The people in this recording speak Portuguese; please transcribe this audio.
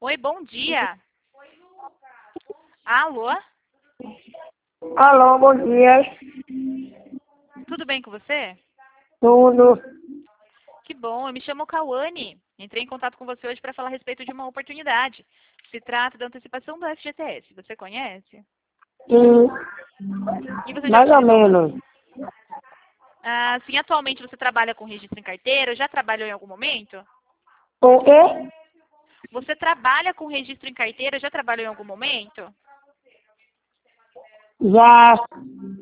Oi, bom dia. Alô? Alô, bom dia. Tudo bem com você? Tudo. Que bom, eu me chamo Cauane. Entrei em contato com você hoje para falar a respeito de uma oportunidade. Se trata da antecipação do FGTS. Você conhece? Sim, E você já mais ou utilizou? menos. Sim, atualmente você trabalha com registro em carteira? Já trabalhou em algum momento? O quê? Você trabalha com registro em carteira? Já trabalhou em algum momento? Já.